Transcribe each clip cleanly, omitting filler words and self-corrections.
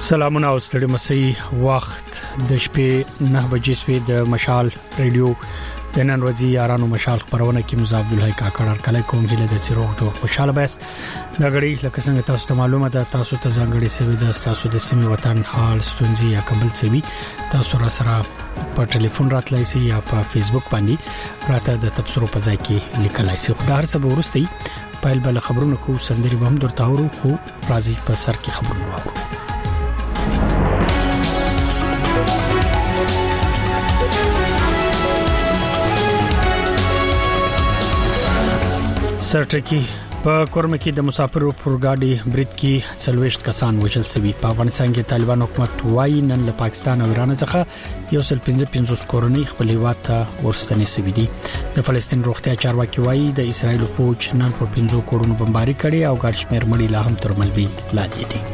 سلامونه او ستړي مسي وخت د شپې 9 بجې سوي د مشال ریډیو د نن ورځې یارانو مشال خبرونه کې مزه عبد الله کاکړ کله کوم هله د سیروغ جوړ خوشاله بس دا غړي لکه څنګه تاسو ته معلومه ده تاسو ته ځانګړي سوي د تاسو د سیمې وطن حال ستونزې یا قبل سوي تاسو را سره په ټلیفون راتلای شي یا په فیسبوک باندې راته د تبصرو په ځای کې لیکلای شي خو دا هر څه ورستي پایل بل خبرونه کو سندري به هم درته ورو خو راځي په سر کې خبرونه وو سرټکی په کورمه کې د مسافرو پرګاډي برید کې 40 کسان وژل شوي په افغانستان کې طالبان حکومت وايي نن له پاکستان او ایران څخه یو سل 15 کورنۍ خپل هیواد ته ورستنې شوي دي د فلسطین روغتیا چارواکي وايي د اسرایل فوج نن په 15 کورونو بمباري کړي او ګډ شمېر مړي لا هم تر ملوي لاندې دي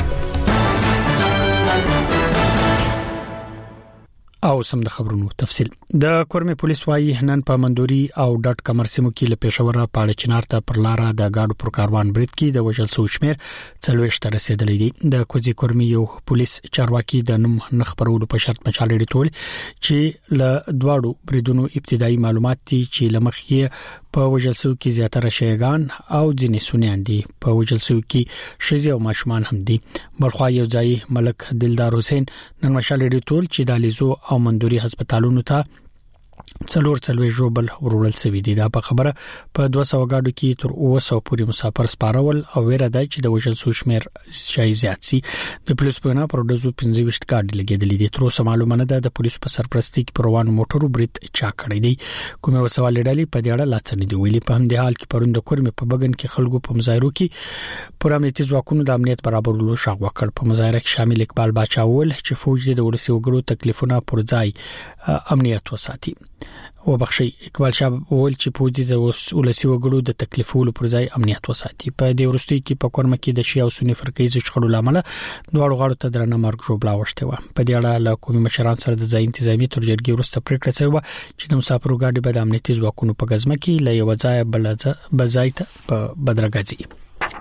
او سم د خبرونو تفصيل د کورمه پولیس وايي نن په مندوري او ډټ کمرسمو کې له پېښور پاړه چنار ته پر لار د گاډو پر کاروان برید کې د وژل شو شمیر 40 ته رسیدلی دي د کوزي کورمه یو پولیس چارواکي د نوم نخبرولو په شرط مچالې ټول چې له دواړو بریدونو ابتدایي معلومات دي چې لمخې په وژل شو کې زیاتره شیګان او ځینې سنیان دي په وژل شو کې شزي او ماشومان هم دي بلخوا یو ځای ملک دلدار حسین نن مشالې ټول چې د لیزو او مندوري هسپتالونو ته څلور جوبل ورول سوي دي دا په خبره په 200 غاډو کې تر 200 پورې مسافر سپارول او ویره ده چې د وژل شو شمیر شای زیات سي د پولیس په نه پروډوزو 15 غاډي لګیدلې دي تر اوسه معلومه ده د پولیس په سرپرستی کې پروان موټرو برید چا کړی دی کومه وسوال ډالې په دې اړه لاڅنې دی ویلي په هم د حال کې پروند کورمه په بغن کې خلکو په مظاهرو کې پر امنیتي ځواکونو د امنیت برابرولو شغ وکړ په مظاهره کې شامل اقبال باچاول چې فوج د ولسی وګړو تکلیفونه پر ځای امنیت وساتي وبخشي اقبال شاه ول چې پوجي د ولسی وګړو د تکلیفولو پر ځای امنیت وساتي په دې ورستي کې په کورمه کې د شیا او سنی فرقې ځخړو لامل دوه غاړو ته درنه مرګ جوړه وشته و په دې اړه له کومي مشران سره د ځای انتظامی تر جرګې ورسته پریکړه شوه چې د مسافرو گاډي به د امنیتي ځواکونو په غزمه کې له یو ځای بلځای ته په بدرګځي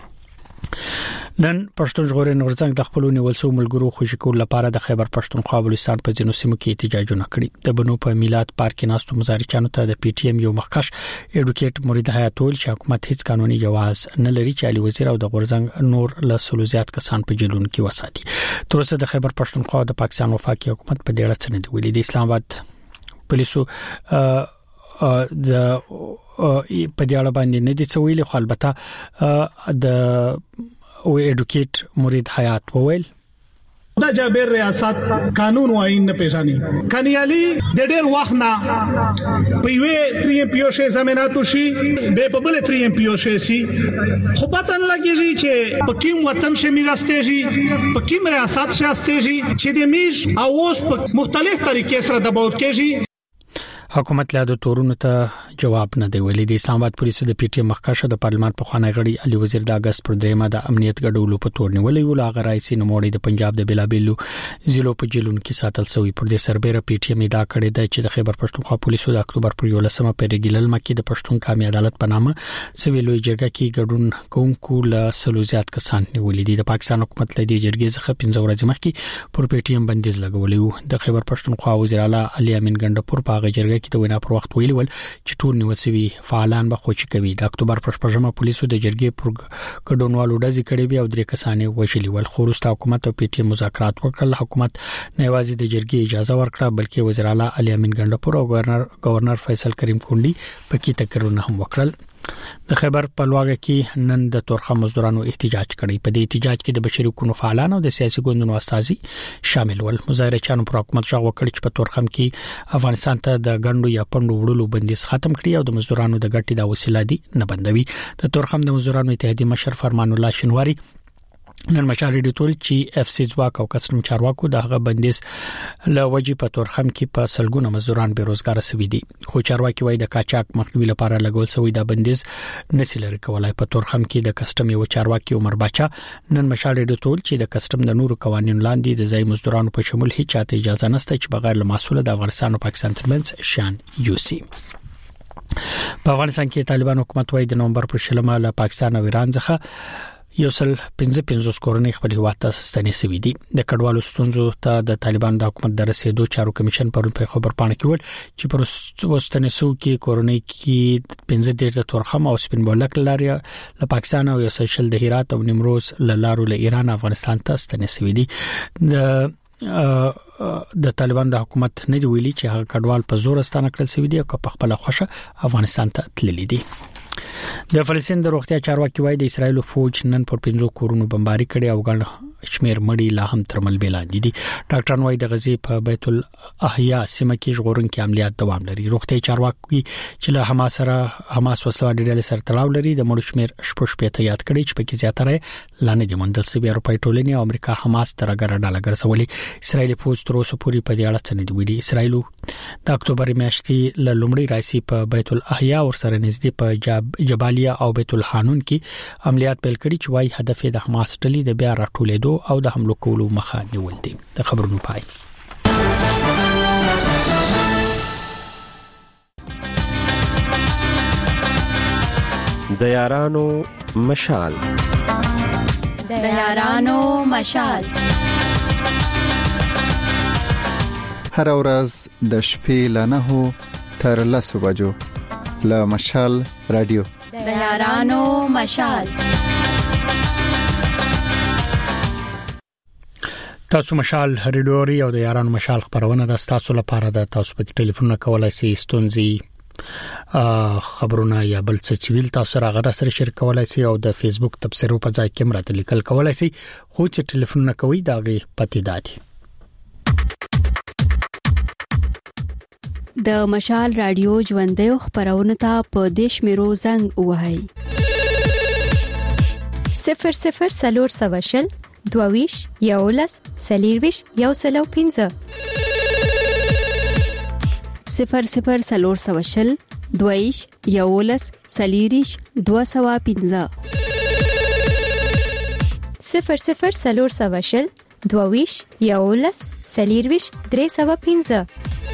نن پښتون ژغورنې نورزنګ د خپل نیولسو ملګرو خوشی کول لپاره د خیبر پښتونخوا بلوچستان په ځینو سیمو کې احتجاجونه کړي د بنو په میلاد پارک ناستو مظاهرچانو ته د پی ټی ایم یو مخکش ایډوکیټ مرید حیاتول چې حکومت هیڅ قانوني جواز نه لري چې علي وزیر او د غورزنګ نور له سلوزیات کسان په جیلون کې وساتي تر اوسه د خیبر پښتونخوا د پاکستان وفاقي حکومت په دې اړه څه نه دی ویلي د اسلام آباد پولیسو د په دې اړه باندې نه دي څه ویلي خو البته د او ایډوکیټ مرید حیات وویل دا جابر ریاست قانون و آئین نه پیژانی کنیالی د ډېر وخت نه په یوه 3 ام پی او شې زميناتو شي به په بل 3 ام پی او شې سي خو پتن لګیږي چې په کوم وطن شې میراستېږي په کوم ریاست شې استېږي چې د میش او اوس په مختلف طریقې سره دباو کېږي حکومت له د تورونو ته جواب نه دی ویلي د اسلام آباد پولیسو د پی ټی ایم مخکشه د پارلمان په خوانه غړي علي وزیر د اگست پر دریمه د امنیت ګډولو په تور نیولې ول هغه راځي نو موړي د پنجاب د بلابلو ضلعو په جیلون کې ساتل شوی پر دې سربېره پی ټی ایم دا کړی دی چې د خیبر پښتونخوا پولیسو د اکتوبر پر 11مه په ریګیلل مکه د پښتون قومي عدالت په نامه سویلوي جرګه کې ګډون کوونکو له سلوزیات کسان نیولې دي د پاکستان حکومت له دې جرګې څخه 15 ورځې مخکې پر پی ټی ایم بندیز لګولې د خیبر پښتونخوا وزیر اعلی علي امین ګندپور په هغه جرګه کې د وینا پر وخت ویل چې ټول نیوسوي فعالان به خوشی کوي د اکتوبر پر 15مه پولیسو د جرګې پر ګډونوالو ډزې کړې بیا او درې کسانې وژلي ول خورسته حکومت او پی ټی ایم مذاکرات وکړل حکومت نه یوازې د جرګې اجازه ورکړه بلکې وزیر اعلی علي امین ګندپور او گورنر فیصل کریم کونډي پکې تقریرونه هم وکړل د خیبر په لواګه کې نن د تورخم مزدورانو احتجاج کړي په دې احتجاج کې د بشري حقوقو فعالانو او د سیاسي ګوندونو استازي شامل ول مظاهرچیانو پر حکومت شغ وکړي چې په تورخم کې افغانستان ته د غندو یا پندو وړلو بندیز ختم کړي او د مزدورانو د ګټې د وسیله دي نه بندوي د تورخم د مزدورانو اتحادیه مشر فرمان الله شنواری نن مشال ریډیو ټول چې اف سی ځواک او کسټم چارواکو دغه بندیز له وجې په تورخم کې په سلګونه مزدوران بیروزګار شوي دي خو چارواکي وایي د کاچاک مخنیوي لپاره لګول شوی د بندیز نسي لري کولای په تورخم کې د کسټم یو چارواکي عمر باچا نن مشال ریډیو ټول چې د کسټم د نورو قوانینو لاندې د ځای مزدورانو په شمول هیڅ چاته اجازه نشته چې بغیر له مسوله د افغانستان او پاکستان ترمنځ شان یوسي په افغانستان کې طالبان حکومت وايي د نومبر پر 16 له پاکستان او ایران څخه 155 کورنۍ خپل هیواد ته ستنې شوې دي. د کډوالو ستونزو ته د طالبان د حکومت د رسیدو چارو کمیشن پرون په خبر پاڼه کې ویل چې پر ستنې شو کې کورنۍ کې 15 د تورخم او سپین بولک لاري له پاکستان او یوسشل د هرات او نیمروز له لارو له ایران افغانستان ته ستنې شوې دي. د طالبان د حکومت نه دی ویلي چې هغه کډوال په زور ستانه کړل شوی دي او په خپل خوښه افغانستان ته تللي دي. د فلسطین د روغتیا چارواکي وايي د اسرایل فوج نن پر 15 کورونو بمباري کړي او ګڼ شمیر مړي لا هم ترمل بیلاندې دي. ډاکټران وايي د غزي په بیت الاحیا سیمه کې ژغورونکي عملیات دوام لري. روغتیا چارواکي چې له حماس وسله ډلې سره تړاو لري د مړو شمیر شپږ یاد کړي چې پکې زیاتره لانه دي مندل سوي اروپای ټولنې او امریکا حماس تر اگر ډاله ګرځولي. اسرایل فوج تر اوسه پورې په دې اړه څه نه دی ویلي. اسرایل د اکتوبر میاشتې له لومړي راځي په بیت الاحیا او سره نږدې په جبالیا او بیت الحانون کې عملیات پیل کړي چې وايي هدف د حماس ډلې د بیا راټولېدو او د حملو کولو مخه نیول دي. د خبرونو پای. د یارانو مشال. د یارانو مشال. هر ورځ د شپې له 9 تر 10 بجو له مشال رادیو. د یارانو مشال. تاسو مشال ریډوري او د یارانو مشال خبرونه د تاسو لپاره د تاسو په ټلیفون کولای شئ ستونزې خبرونه یا بل څه چې ویل تاسو راغره سره شریک کولای شئ او د فیسبوک تبصرو په ځای کې مرته لیکل کولای شئ خو چې ټلیفون کوي دا غي پتی دادي. د مشال رادیو ژوندې خبرونه ته په دیش میرو زنګ وهاي 00 سلور سواشل دوویش یولس سلیرویش یوسلو 15 00 سلور سواشل دوویش یولس سلیریش 215 00 سلور سواشل دوویش یولس سلیرویش 315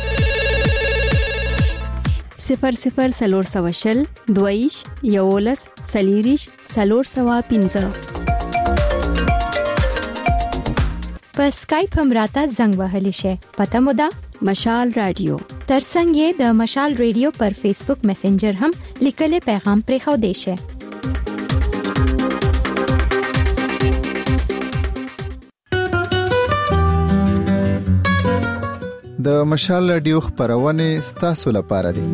00 سلور سواشل دویش یولس سلیریش سلور سوا 15 په اسکایپ هم راته زنګ وهلی شي. پته مو ده مشال رادیو. ترڅنګ د مشال رادیو پر فیسبوک میسنجر هم لیکل پیغام پرې خو دی شي. د مشال رادیو خبرونه ستاسو لپاره دي.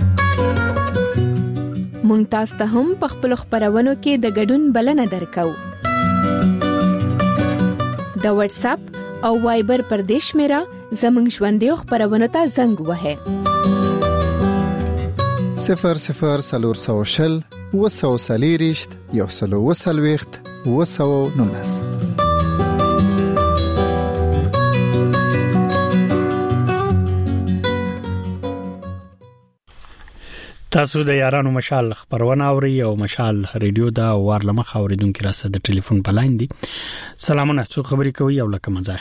مونږ تاسو ته هم په خپل خبرونو کې د ګډون بلنه درکو. د واتس اپ او وایبر پر دیش میرا زمنګ ژوندې خبرونه ته زنګ وهه 00 سلور سوشل وسو سلیریشت یوسلو وسلويخت وسو نونس. تاسو د یارانو مشال خبرونه اوري او مشال ریډیو دا وارلمه خوریدونکو راسه د ټلیفون بلاین دي. سلامونه څو خبرې کوي او لکه مزه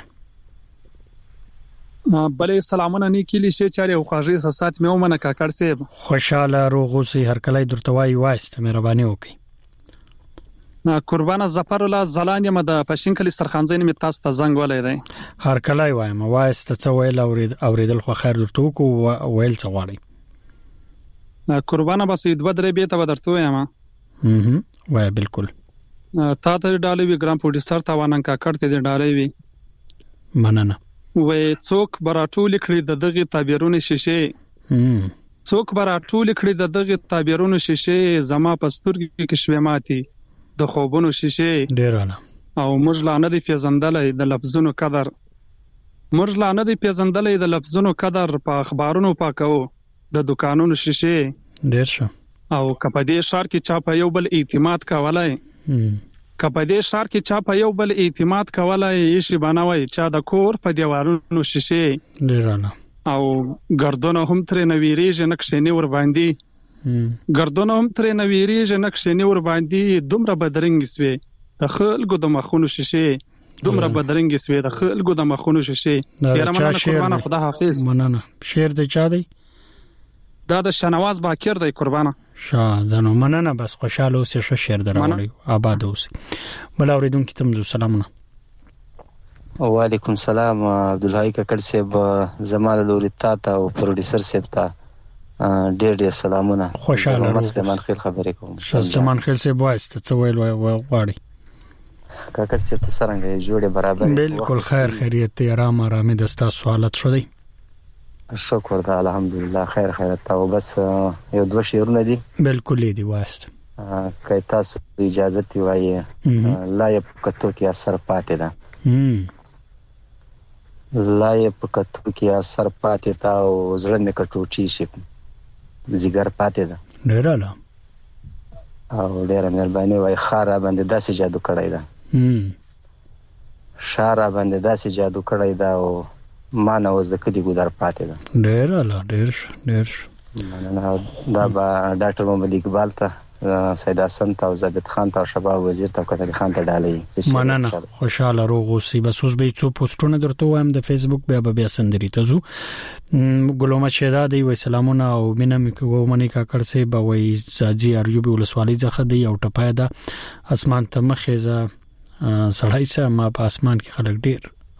بلې سلامونه نه کلی شي چاري او خاصه سات مې ومنه کاکړ سیب خوشاله روغوسي هر کله درتوای واسته مهرباني وکي. قربانه ظفر الله زلان یم د پښین کلی سرخانځین می تاسو ته زنګ ولې دی هر کله وایم واسته څو ویل اوریدل خو خیر درته کو ویل څه غواړي قربانه بس دوه درې به ته درته یم وای بالکل تا ته ډالې وی ګرام پروډوسر تا وانن کاکړ ته ډالې وی مننه وې څوک براټول کړي د دغه تعبیرونو شیشه څوک براټول کړي د دغه تعبیرونو شیشه زما پسترګي کې شوي ماتي د خوبونو شیشه ډیرانه او موږ لا نه دی پیژندلې د لفظونو قدر موږ لا نه دی پیژندلې د لفظونو قدر په اخبارونو پاکو د دکانونو شیشه ډیر ښه او کپدې شهر کې چا په یو بل اعتماد کولای کپدې شهر کې چا په یو بل اعتماد کولای شي بنوي چا د کور په دیوالونو شیشه ډیرانه او ګردونه هم تر نویریږي نقشې نه ور باندې ګردونه هم تر نویریږي نقشې نه ور باندې دومره بدرنګ سوي د خلکو د مخونو شیشه دومره بدرنګ سوي د خلکو د مخونو شیشه یاره مننه قربانه خدا حافظ مننه شعر د چا دی دا د شنواز باکر دی قربانه ځنو مننه بس خوشاله اوسې ښه شعر دراوړی آباد اوسې بل اوریدونکو ته مو سلامونه وعلیکم السلام عبدالحی ککړ صاحب زمال لوري تا او پروډوسر صاحب ته ډېر سلامونه خوشاله مسلمان خیر خبرې کوم مسلمان خیر صاحب وایسته څه ویل غواړي ککړ صاحب ته څنګه جوړه برابر بالکل خیر خیریت آرام آرامي دستا سوالات شو دی شکر ده الحمدلله خیر خیرت او بس یو دوه شعرونه دي بالکل دی وایست که تاسو اجازه دی وایي لا یې پکتو کې اثر پاتې ده لا یې پکتو کې اثر پاتې ده او زړه مې کټوټي شي زیګر پاتې ده ډیر اعلی او ډیر مهرباني وای خارا باندې داسې جادو کړی ده شارا باندې داسې جادو کړی ده او ما نه وز د کدي ګودر پاتې ده ډیر اعلی ډیر دا با ډاکټر محمد اقبال ته سید حسن ته او زبید خان ته شباب وزیر ته کتل خان ته ډالې مننه خوشاله روغ اوسې بس اوس به څو پوسټونه درته وایم د فیسبوک بیا سندري ته زو ګلومه شهدا دی وای سلامونه او مینه مکو منی کا کړسه به وای ساجي اریوب ولسوالۍ ځخه دی او ټپای دا اسمان ته مخېزه سړای سه ما په اسمان کې خلک ډیر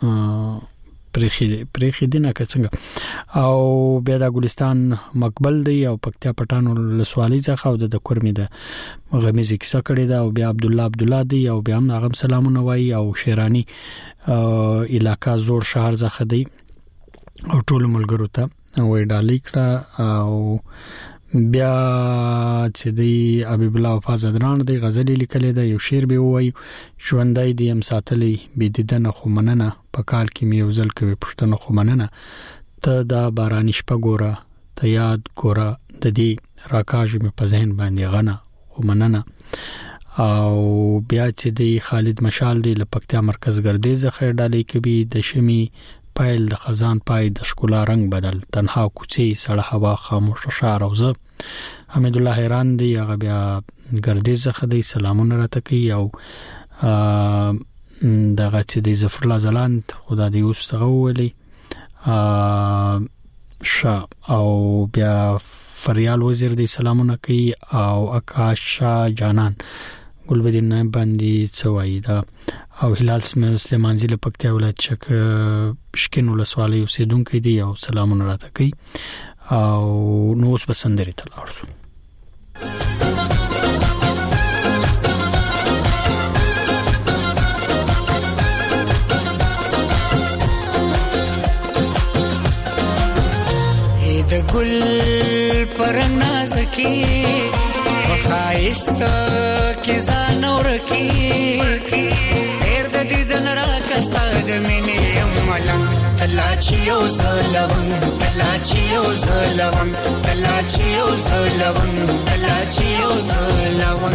پرېخي دینه څنګه او بیا د ګلستان مقبل دی او پکتیا پټان ولسوالۍ ځخه او د کورمې د غمیزي کیسه کړی دا او بیا عبد الله دی او بیا هم هغه سلامونه وای او شیرانی علاقہ زور شهر ځخه دی او ټول ملګرو ته وای ډالې کړه او بیا چې دی حبیب الله وفازدران دی غزل لیکلې ده یو شعر به وای ژوندۍ دی ام ساتلې بي ددن خو مننه په کال کې میوزل کوي پښتنه خو مننه ته دا بارانش په ګوره ته یاد ګوره د دې راکاج مې په ذهن باندې غنه خو مننه او بیا چې دی خالد مشال دی لپکتیا مرکز ګردې زخه ډالې کوي د شمی پایل د خزان پای د شکولا رنگ بدل تنها کوڅې سړه هوا خاموش شهر او زه حمید الله حیران دی هغه بیا ګردې زخه دی سلامونه راته کوي او دغه چې د ظفر الله زلاند خدا دې اوس غوولي او بیا فریال وزیر دی سلامونه کوي او آکاشا جانان ګلبدین نه باندې څوای دا او هلال سلیمانزی له پکتیا ولایت شکن ولسوالۍ اوسیدونکو دی او سلامونه راته کوي او نو اوس بسندري ته لاړو د ګل پر نازکی وخایست کی زانور کی هر د دې د نرا کستا د مینې ملنګ تلاچیو زلون تلاچیو زلون تلاچیو زلون تلاچیو زلون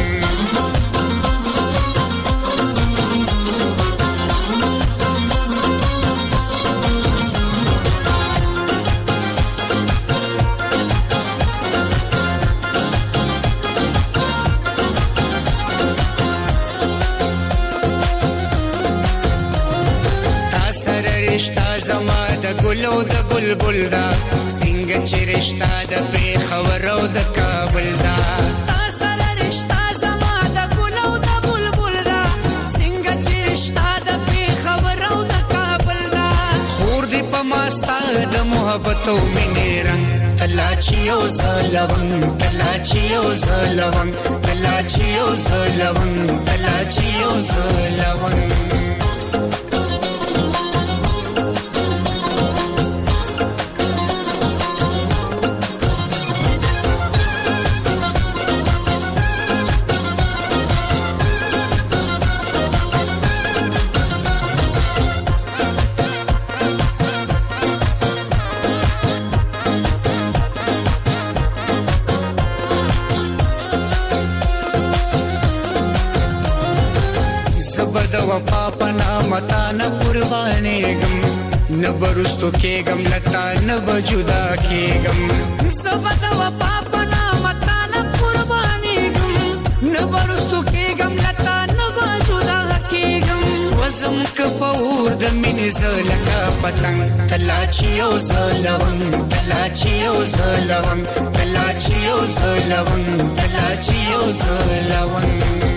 رشتہ زما د ګلو د بلبل دا څنګه چې رشتہ د په خبرو د کابل دا تاسو رشتہ زما د ګلو د بلبل دا څنګه چې رشتہ د په خبرو د کابل دا خور دې په ماستا د محبت او مینې رنگ تلاچیو زلون تلاچیو زلون تلاچیو زلون تلاچیو زلون د وفا پنا متا نه قربانېږم نه برستو کېږم لتا نه بجدا کېږم زب د وفا پنا متا نه قربانېږم نه برستو کېږم لتا نه بجدا کېږم سوزم کپور د مینې زلکا پتنګ تلاچیو زلون تلاچ تلاچیو زلون تلاچیو زلون تلاچیو زلون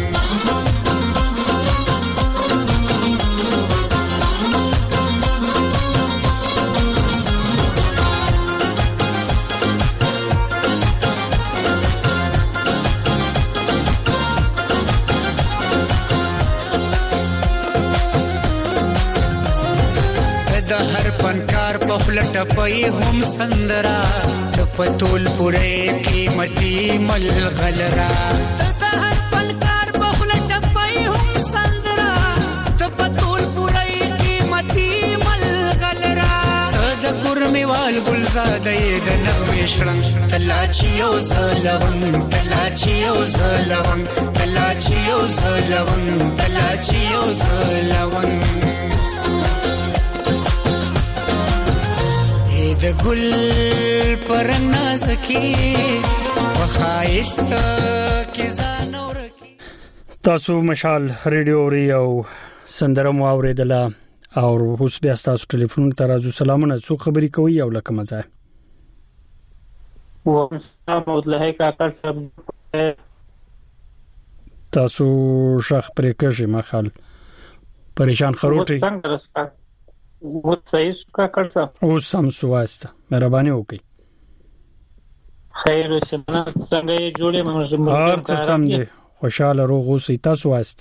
हर फनकार पफलट पई हम संदरा त पतोल पुरे कीमती मल गलरा त हर फनकार पफलट पई हम संदरा त पतोल पुरे कीमती मल गलरा त गुरमेवाल गुलजादे द नगमे शरण तलाचियो सलवन तलाचियो सलवन तलाचियो सलवन तलाचियो सलवन د ګل پرنا سکی وخایست کی زانور کی تاسو مشال ریډیو ریو سندره مو اوریدله او اوس بیا تاسو ټلیفون ته راځو سلامونه څو خبري کوي او لکه مزه و سلام الله کاکړ صاحب تاسو شخ پرې کېږي مخال پریشان خروټي वो सही का करता او سم سواسته مهرباني وکي خیر وسنه څنګه جوړې موږ هر څه سم دي خوشاله روغ اوسئ تاسو واسته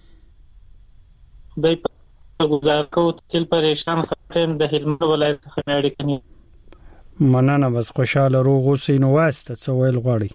دای په گزار کو تل پریشان خاطر د هلمند ولایت څخه اړیکې کني مننه بس خوشاله روغ اوسئ نو واسته څه ویل غواړي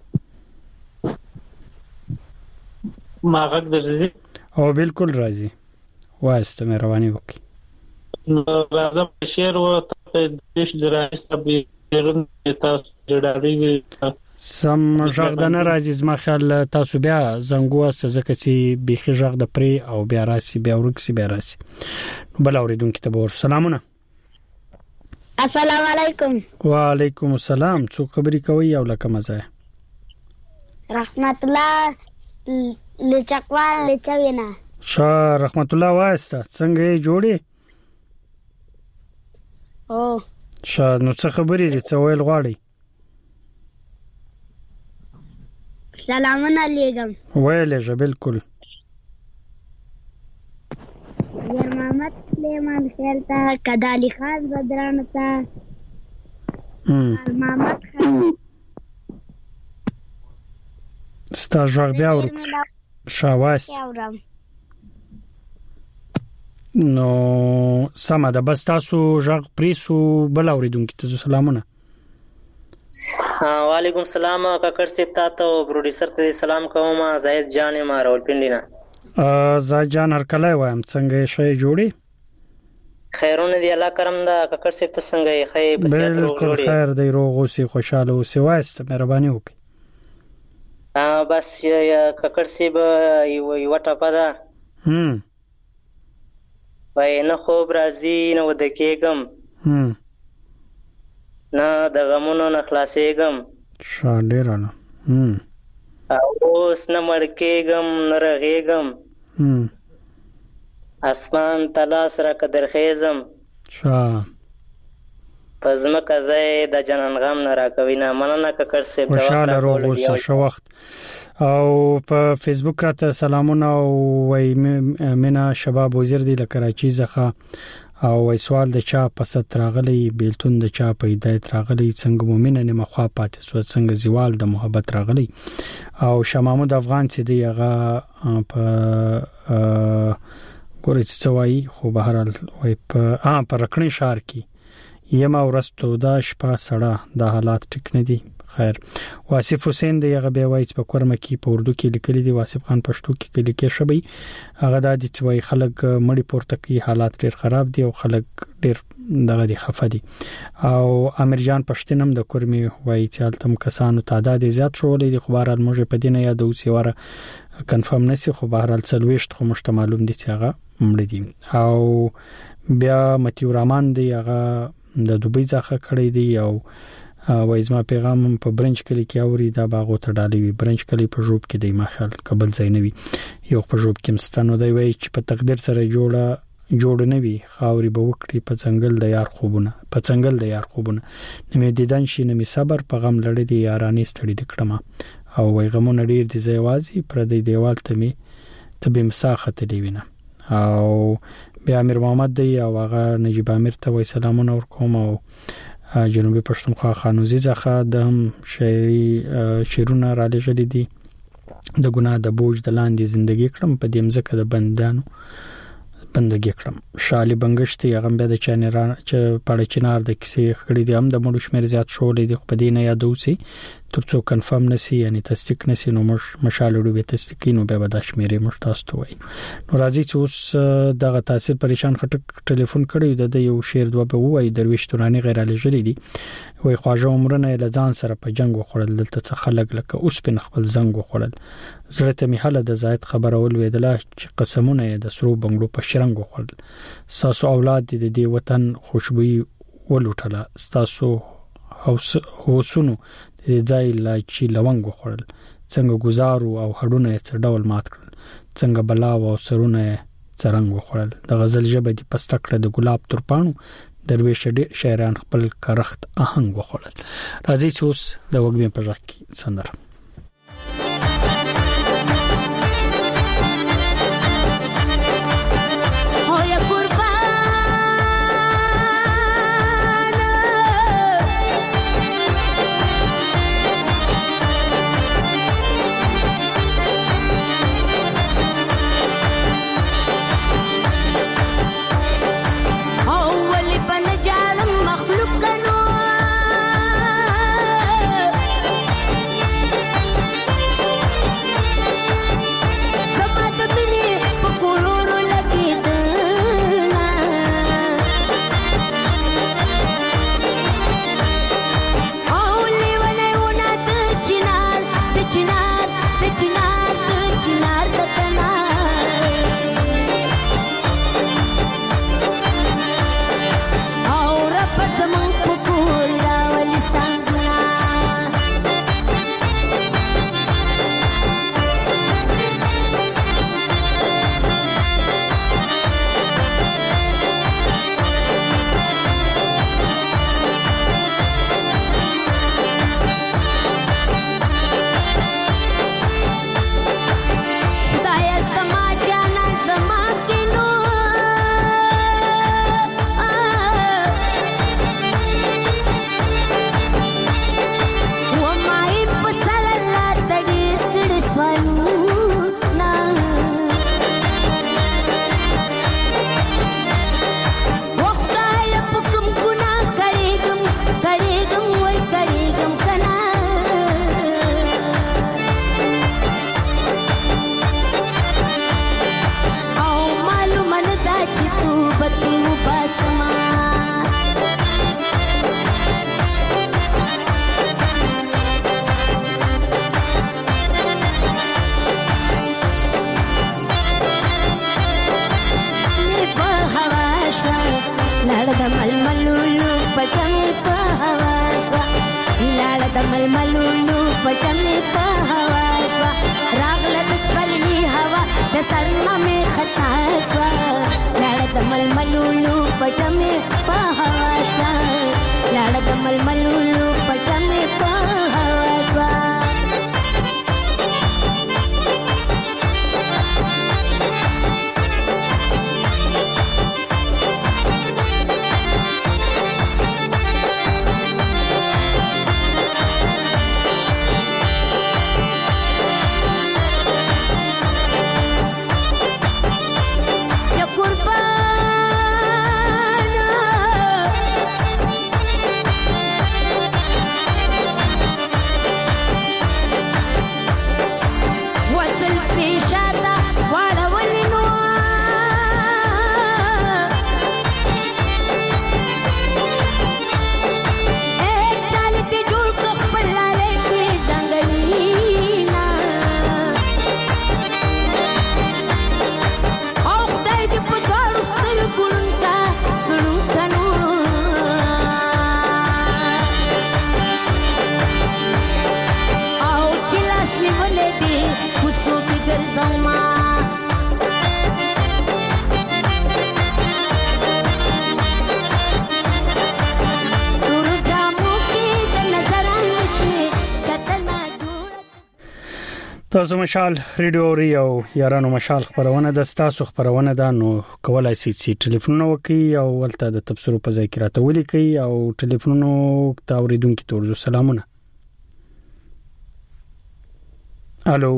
ما غږ درځي او بالکل راځي واسته مهرباني وکي راځم شعر او دیش درایست به رن تاسو جوړاړي سم ژغ د ناراضي زما خیال تاسو بیا زنګو ځکه چې بيخي ژغ د پری او بیا راسي بیا ورکسي بیا راسي بل اوریدونکو ته ور سلامونه السلام علیکم وعلیکم السلام څو خبري کوي او لکه مزه رحمت الله لچکوال لچوینا شاه رحمت الله واسطه څنګه جوړي او شاه نو څه خبرې دي څه ویل غواړي سلامونه علیکم ویلې بالکل یار محمد سلیمان خیل تا کدالی خان بدران تا محمد خان ستا ژغ بیا ورک شاواست نو سمه ده بس تاسو ژغ پریسو بل اوریدونکو ته سلامونه وعلیکم السلام کاکړ صاحب تاسو پروډوسر ته سلام کوم زاهد جان ما راولپنډینا زاهد جان هر کله وایم څنګه شي جوړي خیرونه دی الله کرم دا کاکړ صاحب ته څنګه یې خیر په سیات روغ جوړي خیر دی روغ اوسې خوشاله اوسې واسته مهرباني وکړئ بس کاکړ صاحب یو ټاپه ده وای نه خوب راځي نه ودکېږم نه د غمونو نه خلاصېږم شاډیرانه اوس نه مړ کېږم نه رغېږم اسمان تلا سره قدر خېزم په ځمکه ځای د جنان غم نه راکوي نه مننه کاکړ صاحب خوشاله روغ اوسه ښه وخت او په فیسبوک راته سلامونه وای مینا شباب وزیر دی له کراچۍ څخه او وای سوال د چا په ست راغلی بیلتون د چا په هدایت راغلی څنګه مومنه نه مخوا پاتې سو څنګه زیوال د محبت راغلی او شاه محمود افغان چې دی هغه په ګورې څوای خو بهرال وای په رکنی شهر کې یما ورستو دا شپه سړه د حالات ټیک نه دي خیر واصف حسین دی هغه به وایي په کورمه کې په اردو کې لیکلي دي واصف خان پښتو کې لیکي شوی هغه د دې چې خلک مړی پورته کې حالات ډیر خراب دي او خلک ډیر دغه دي خفه دي او امیر جان پښتنم د کورمه وایي چې التم کسانو تعداد زیات شولې دي خو بهرال موږ په دینه یادو چې وره کنفرم نسی خو بهرال څلويشت خو مشته معلوم دي چې هغه مړ دي او بیا متیو رحمان دی هغه د دوبۍ ځخه کړی دی او وایزما پیغام په برنچ کلی کې اوري دا باغو ته ډالې وي برنچ کلی په جوب کې دی مخال قبل زینوي یو په جوب کې مستانو دی وای چې په تقدیر سره جوړه جوړ نه وي خاوري به وکړي په څنګل د یار خوبونه نمې دیدن شي نمې صبر په غم لړې دی یارانې ستړي د کړما او وای غمونه ډیر دي زیوازي پر دې دیوال ته می تبې مساخه دی وینه او بیا امیر محمد دی او هغه نجیب امیر ته وای سلامونه ورکوم او جنوبي پښتونخوا خانوزي ځخه د هم شعرونه را لېږلي دي د ګناه د بوج د لاندې زندگی کړم په دې مزکه د بندګي کړم شالي بنگشتي هغه بیا د چانران چې پړ چنار د کیسې خړې دي هم د مړو شمیر زیات شولې دي په دې نه یادوسي ترڅو کنفرم نسی یعنی تصدیق نسی نو مشالړو به تصدیقینو به د شمیرې مشتاستو وای نو راځي چې اوس دغه تاثیر پریشان خټک ټلیفون کړی د یو شیر دوه به وای درویش تورانی غیر لجلی دي وای خواجه عمرونه له ځان سره په جنگ وخړل دلته څه خلک لکه اوس په خپل زنګ وخړل زړه ته میحله د زائد خبره ول ویدله چې قسمونه د سرو بنگلو په شرنګ وخړل ساسو اولاد دي د وطن خوشبوئی ولوټله تاسو هوسونو د ځای لا چې لونګ وخړل څنګه گزارو او هډونه یې څه ډول مات کړل څنګه بلاو او سرونه څرنګ وخړل د غزل ژبه د پستکړه د ګلاب ترپانو درویش شاعران خپل کرخت آهنګ وخړل راځي چې اوس د وګمې په ځای کې سندره تاسو مشال ریډیو ریو یارانو مشال خبرونه د تاسو خبرونه ده نو کولای شئ ټلیفون وکي او ولته د تبصرو په ځای کې راته ولیکي او ټلیفونونو ته اوریدونکو ته ورزو سلامونه. الو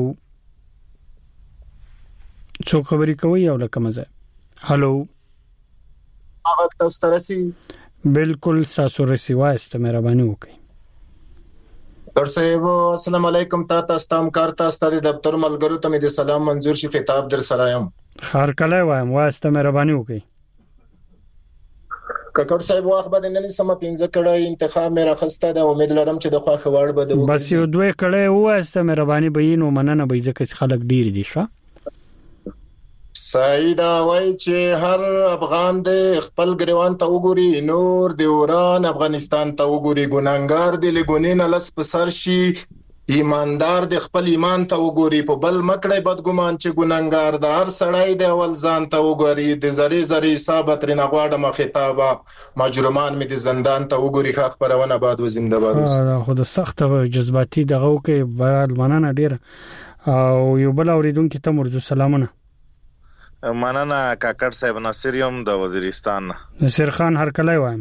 څو خبرې کوي او لکه مزه. الو هغه تاسو ترسي بالکل تاسو رسي واسطه مهرباني وکړئ. ډاکټر صاحب السلام علیکم. تاسو تام کار تاسو د دفتر ملګرو ته مې د سلام منظور شي خطاب در سره یم. خار کله وایم واسطه مهرباني وکړئ. ډاکټر صاحب واخ به نن سم 15 کړه انتخاب مې راخسته د امید لرم چې د خواخ وړ بده بس یو دوه کړه واسطه مهرباني بینو مننه به ځکه خلک ډیر دي ښه. سعید وای چې هر افغان د خپل ګریوان ته وګوري نور د وران افغانستان ته وګوري ګناګار دی لګونین لس په سر شي ایماندار د خپل ایمان ته وګوري په بل مکړې بدګمان چې ګناګار د هر سړی د اول ځان ته وګوري د زری زری حساب تر نه غواړم خطابه مجرمان می د زندان ته وګوري خاخ پرونه بعد و زنده باد خو د سخت جذباتي دغه کې بل مننه ډیر او یو بل اوریدونکو ته مرجو سلامونه. مننه کاکړ صاحب ناصر یم د وزیرستان. نصیر خان هر کله وایم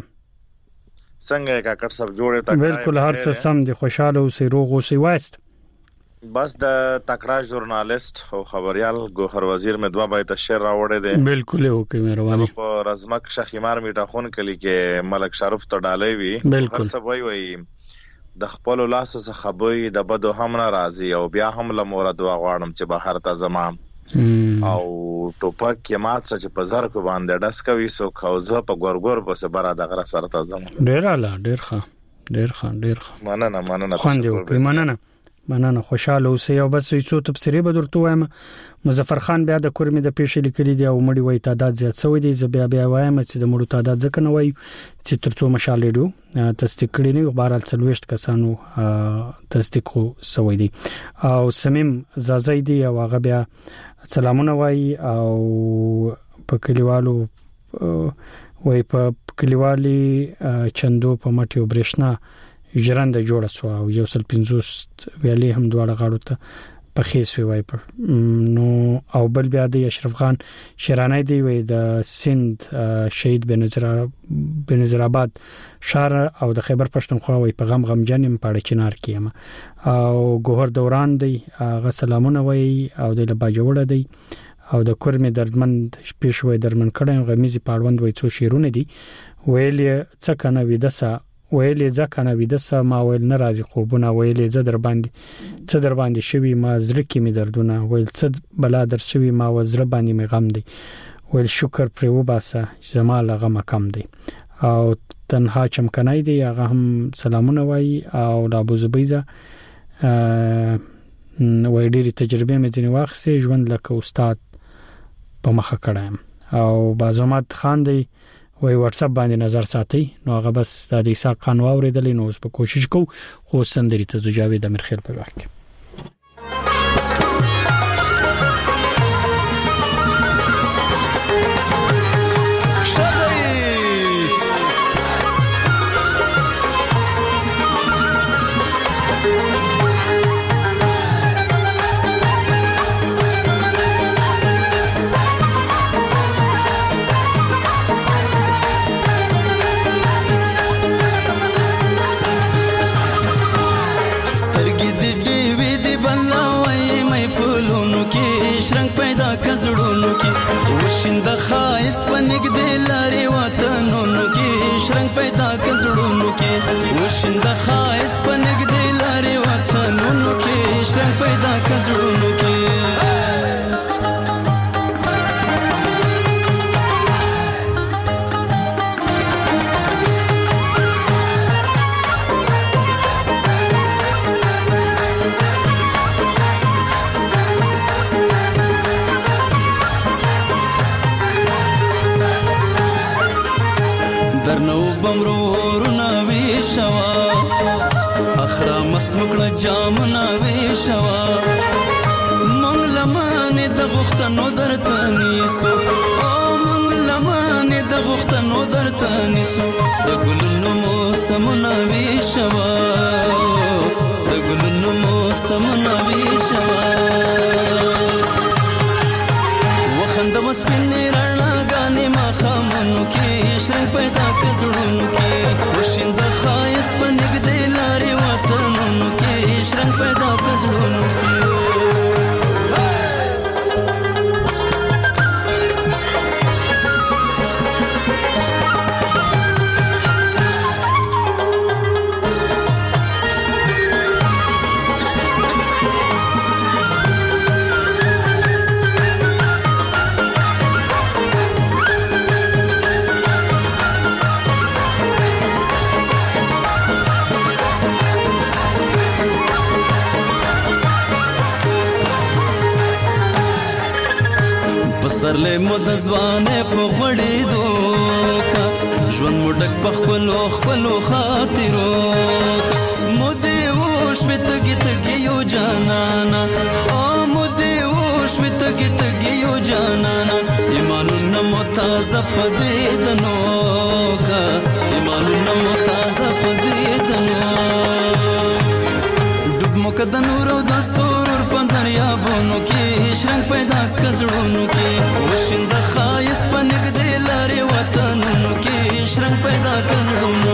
څنګه کاکړ صاحب جوړه تا بالکل هر څه سم دي خوشاله اوسې روغ اوسې وایست. بس د تکړه ژورنالیست او خبريال ګوهر وزیر مې دوا باید شعر راوړی دی. بالکل اوکې مهرباني. په رزمک شخیمار میټه خون کلی کې ملک شرف ته ډالې وی هر څه وای د خپل لاسو څخه به د بدو هم ناراضي او بیا هم لمور دوا غواړم چې بهر ته زمام او ټوپک کې مات چې په زر کو باندې ډس کوي سو خوځه په ګورګور په سبره د غره سره تازم ډیر اعلی ډیر ښه مننه خوند مننه خوشاله اوسې او بس څو تفسیری به درته وایم. مظفر خان بیا د کورمې د پیښې لیکلي دی او مړي وای تعداد زیات شوی دی. ز بیا وایم چې د مړو تعداد ځکه نه وای چې ترڅو مشال ریډیو تصدیق کړي نه بهرال 40 کسانو تصدیق شوی دی او سمیم زازای دی او هغه بیا سلامونه وای او په کلیوالو وای په کلیوالي چندو په مټیو برښنا ژرنده جوړه سو او یو سل 50 ویلي هم دواړه غاړو ته په خېس وای نو او بل بیا د اشرف خان شیرانی دی وای د سند شهید بنظیر آباد شهر او د خیبر پښتونخوا وای په غم جنم پاړه چنار کیم او ګوهر دوران دی غ سلامونه وای او د باجوړه دی او د کورمې دردمند پیښ وای درمن کړه غمیزي پاړوند وای څو شیرونه دی ویل څه کنه ویدسا ویلې ځکه نه ویدسه ما ویل ناراضي خوبونه ویلې ز در باندې شوی ما زړه کې می دردونه ویل څه بلا در شوی ما وزره باندې می غم دی ویل شکر پر وباسه زما لغه مکم دی او تنها چمکنای دی هغه هم سلامونه وای او د ابو زبیزه وای ډیری تجربه مې ځنی واخسته ژوند لکه استاد په مخه کړم او بازمت خان دی وای واتس اپ باندې نظر ساتي نو هغه بس د عیسی خان واوریدل نو اوس په کوشش کو خو سندري ته جاوید امیر خیل په وخت وشند خایست و نګدې لاري وطنونو کې شرنګ پیدا کزړونو کې وشند خایست و نګدې لاري وطنونو کې شرنګ پیدا کزړونو کې مکړه جامونه ویشوا مونږ لمانه د غختنو درته نیسو او مونږ لمانه د غختنو درته نیسو د ګلونو موسمونه ویشوا د ګلونو موسمونه ویشوا پسرلې مو د ځوانې په غړېدو کا ژوند مو ډک په خپلو خاطرو کا مو دې وشوې تږي تږي یو جانانا او مو دې وشوې تږي تږي یو جانانا ایمانونه مو تازه په دې دنو کا ایمانونه مو تازه په دې دنو ډوب مو که د نور او د سرور په دریابونو کې شرنګ پیدا کزړونو کې وشند خایست په نږدې لارې وطنونو کې شرنګ پیدا کزړونو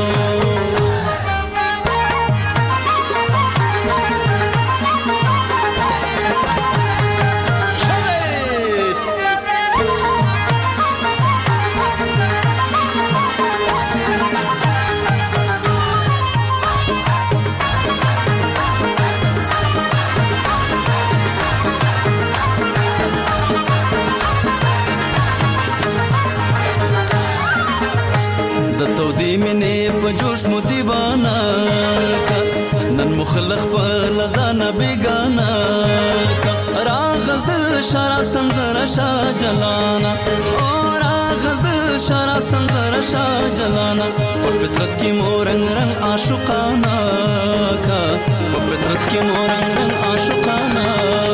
جوش مو دیوانا کا نن مخلق پر لزانا بیگانا کا را غزل شارع سندر شا جلانا اور غزل شارع سندر شا جلانا پر فطرت کی مورنگ رنگ عاشقانا کا پر فطرت کی مورنگ رنگ عاشقانا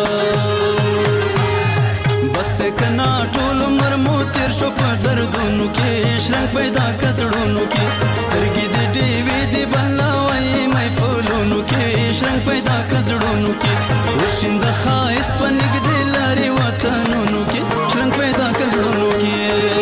بسته کنا ټول عمر مو تیر شو په دردونو کې شرنګ پیدا کزړونو کې سترګې دې ډېوې دې بلوي مې فولونو کې شرنګ پیدا کزړونو کې وشند خایست په نږدې لارې وطنونو کې شرنګ پیدا کزړونو کې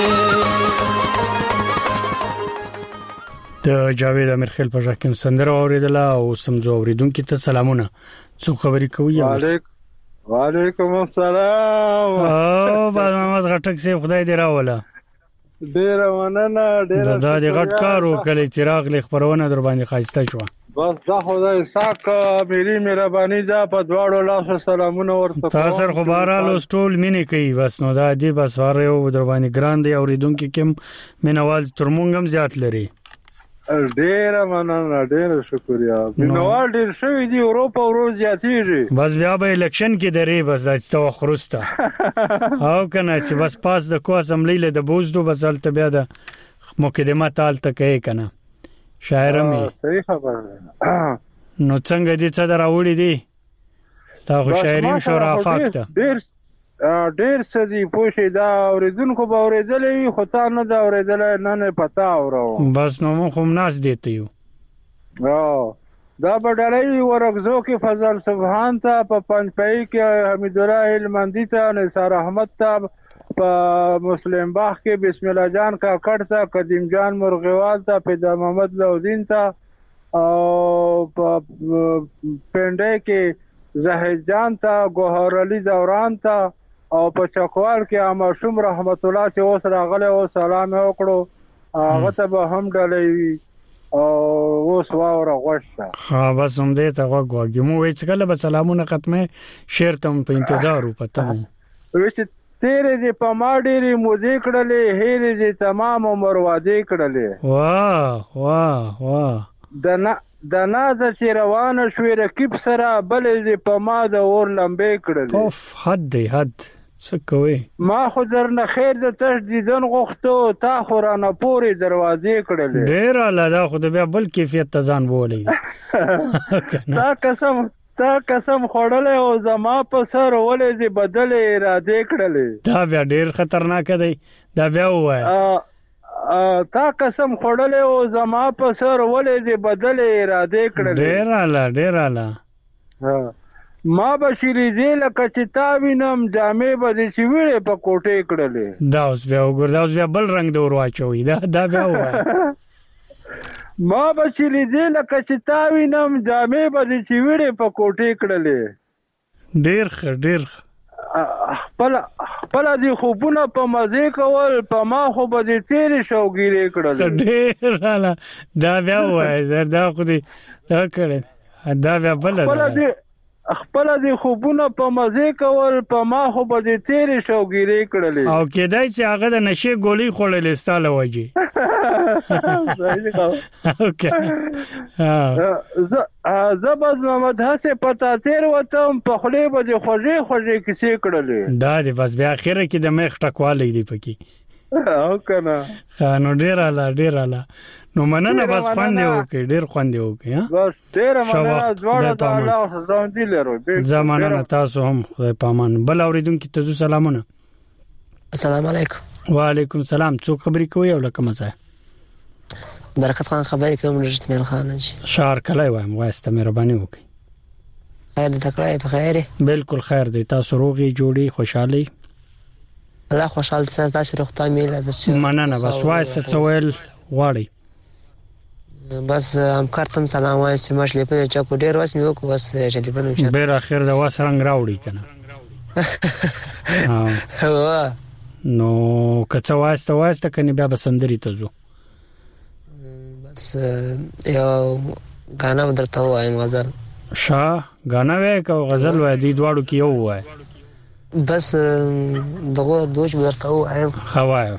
د جاوید امیرخیل په ژغ کې سندره اوریدله او سمجو اوریدونکو ته سلامونه څو خبرې کوي وعلیکم السلام او باز محمد غټک سي خدای دې راوله ډیر مننه ډیر دا دې غټ کارو کله چراغ لې خبرونه در باندې خاصه شو بس دا خدای ساک میری مهرباني دا په دواړو لاسو سلامونه ورته تاسو خو بهرالو سټول مینه کوي بس نو دا دې بس واره یو در باندې ګران دی اوریدونکو کوم مینوال ترمنګم زیات لري ډیر مننه ډیر شکریا مینوال ډیر شوی دی اروپا ورو زیاتیږي بس بیا به الیکشن کې درې بس د څو خروسته او کنه چې بس پاس د کو اسمبلی له د بوزدو بسالته بیا د مقدمه تالته کوي کنه شاعر مې صحیح خبره نو څنګه دې څه دراوړي دي تاسو شاعرین شورا فاکته ډیر سدي پوښي دا اوریدونکو به اوریدلې خو تا نه دا اوریدلې نه پتا اورو بس نو مو هم ناس دیته یو دا بډړې ورغزو کې فضل سبحان ته په پنځپای کې حمید الله المندی ته نثار احمد ته په مسلم باغ کې بسم الله جان کا کړه قدیم جان مرغوال ته پیدا محمد لودین ته او په پنده کې زاهد جان ته گوهر علي زوران ته او په چکوال کې اماشوم رحمت الله چې اوس راغله او سلام وکړو هغه ته به هم ډلې او اوس واوره غوښته ها بس هم دې ته وګورګم وې چې کله به سلامونه ختمه شعر ته په انتظار وپته وې تیرې دې په ما ډېرې موزې کړلې هېرې دې تمام عمر واده کړلې واه د ناز چې روانه شوې رکیب سره بلې دې په ما د اور لمبې کړلې اوف حد څه کوي ما خو درنه خیر د تش دیدن غوښتو تا خو رانه پورې دروازې کړلې ډېر اعلی خو د بیا بل کیفیت ته ځان بولې تا قسم خوړلې او زما په سر ولې دې بدلې اراده کړلې دا بیا ډېر خطرناک دی دا بیا وای تا قسم خوړلې او زما په سر ولې دې بدلې اراده کړلې ډېر اعلی ما بشری زیل کچتا وینم جامې بده چې ویړې په کوټې کړلې دا اوس بیا وګور دا اوس بیا بل رنگ دور واچوي دا بیا وای ما بشری زیل کچتا وینم جامې بده چې ویړې په کوټې کړلې ډېر خپل دې خوبونه په مزه کول په ما خو به دې تیرې شوګیرې کړلې ډېر دا بیا وای دا خو دې دا کړې دا بیا بل خپل دې خوبونه په مزه کول په ما خو به دې تیرې شوګیرې کړلې او کېدای چې هغه د نشه ګولۍ خوړلې ستاله وږي اوکې زبر محمد حسن پتا تیر وتم په خلی به خوږې کیسې کړلې دا دی بس بیا اخر کې د مخ ټکوالې دی پکې او کنه خانو ډیر اعلی نو مننه بس خوندې وکي ډیر خوندې وکي ها بس ډیر مننه جوړه د الله رضوان دي لرو زمانه تاسو هم خدای پامان بل اوریدونکو ته سلامونه السلام علیکم وعلیکم السلام څوک خبرې کوي او لکه مزه برکت خان خبرې کوم رجتمل خان جی شهر کله وایم واسطه مهرباني وکي خیر دې تکړه په خیر بالکل خیر دی تاسو روغي جوړي خوشحالي الله خوشحال تاسو روغتیا میله تاسو مننه بس واسطه څویل غواړي بس همکار تم سلام وایم چې ماشله په چا کو ډیر واس میو کو بس ټلیفون وچا بیر اخر د واس رنگ راوړي کنه نو کڅ واسطه کني بیا بسندري ته زو بس یو غانا درته وایم غزل شاه غانا وای کو غزل وای دی دواړو کې یو وای بس دغه دوج درته وایم خوای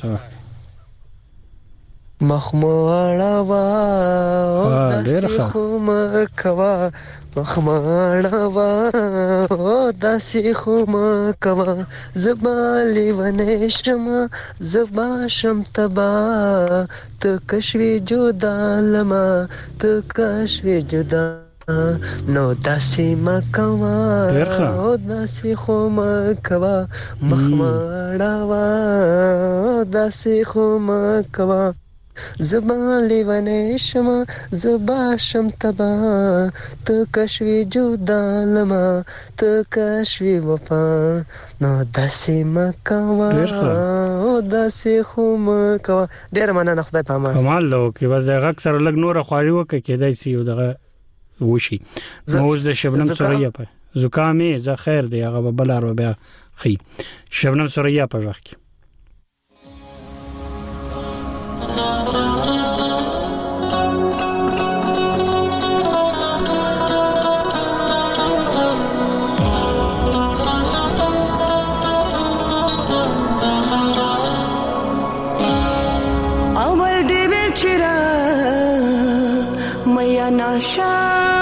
مخماړه وا داسې خوم کوا مخماړه وا داسې خوم کوا زبالي ونشم زبا شم تبا ته کشوي جدا لما ته کشوي جدا نو داسې مکوا داسې خوم کوا مخماړه وا داسې خوم کوا زبان لیوانه شما زبا شم تبا تو کشوی جدا لما تو کشوی وفا نو داسی مکوا داسی خوم کوا ډیر مننه خدای پامان کمال لو کې بس دغه اکثر لګ نور خواري وکړي کېدای سی یو دغه وشي نو اوس د شبنم سوریا په زکامې زه خیر دی هغه بلار بیا خي شبنم سوریا په وخت ناشا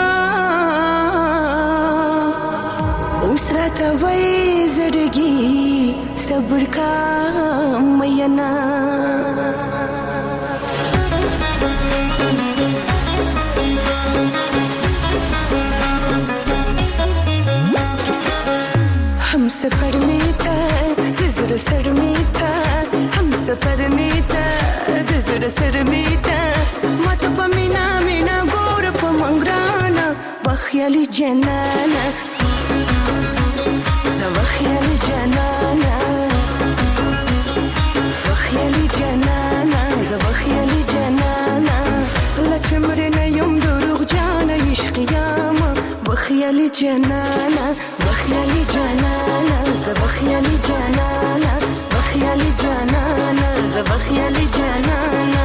اسرت وای زړګي صبر کا مینا हम सफर में था गुजर सर में था हम सफर में था गुजर सर में था मत पमीना मीना गोर पमंगराना बखियाली जनाना زبخيالي جنانا بخيالي جنانا زبخيالي جنانا لا تمرنا يوم دروغ جانا يشقياما بخيالي جنانا بخيالي جنانا زبخيالي جنانا بخيالي جنانا زبخيالي جنانا